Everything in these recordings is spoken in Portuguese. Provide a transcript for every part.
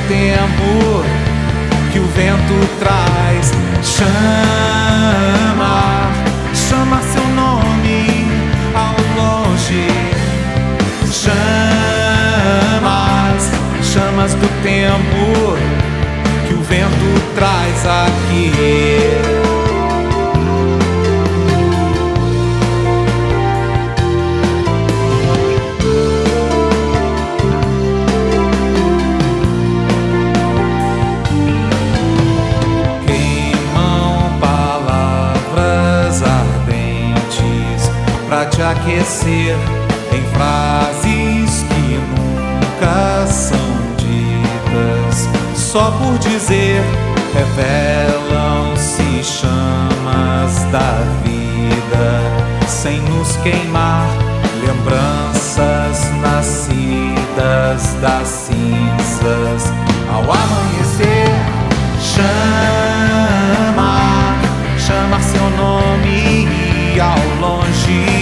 tempo que o vento traz. Chama, chama seu nome ao longe. Chamas, chamas do tempo que o vento traz aqui. Pra te aquecer em frases que nunca são ditas, só por dizer, revelam-se chamas da vida, sem nos queimar, lembranças nascidas das cinzas. Ao amanhecer, chama, chama seu nome ao longe.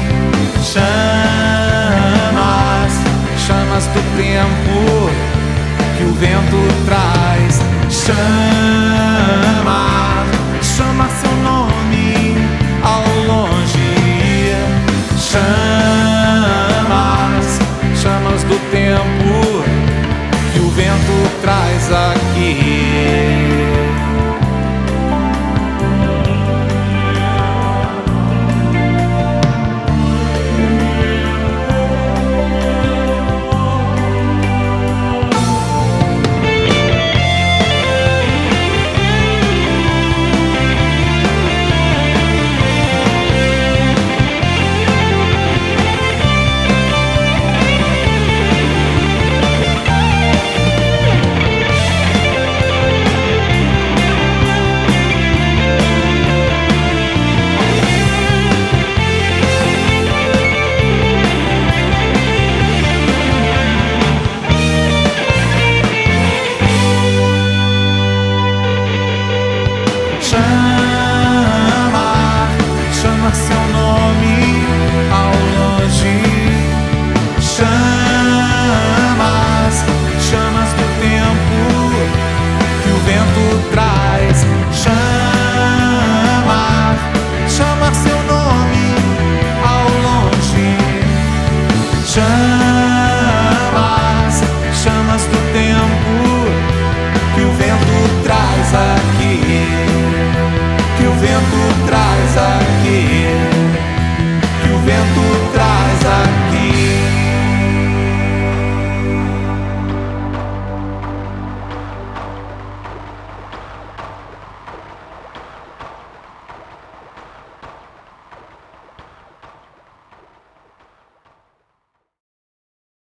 Chamas, chamas do tempo que o vento traz. Chama, chama seu nome ao longe. Chamas, chamas do tempo que o vento traz aqui.